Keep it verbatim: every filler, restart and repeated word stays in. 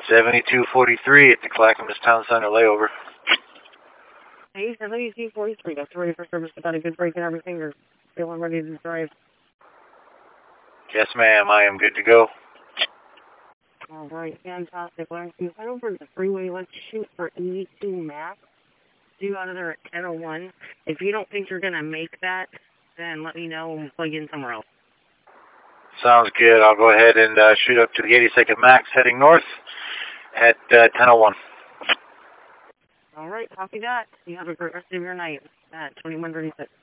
seventy-two forty-three at the Clackamas Town Center layover. Hey, seventy-two forty-three, that's ready for service. Got a good break and everything. You're feeling ready to drive. Yes, ma'am. I am good to go. All right, fantastic. Well, you head over to the freeway. Let's shoot for eighty-two max. Due out of there at ten oh one. If you don't think you're going to make that, then let me know and we'll plug in somewhere else. Sounds good. I'll go ahead and uh, shoot up to the eighty-second max heading north at uh, ten oh one. All right, copy that. You have a great rest of your night at twenty-one thirty-six.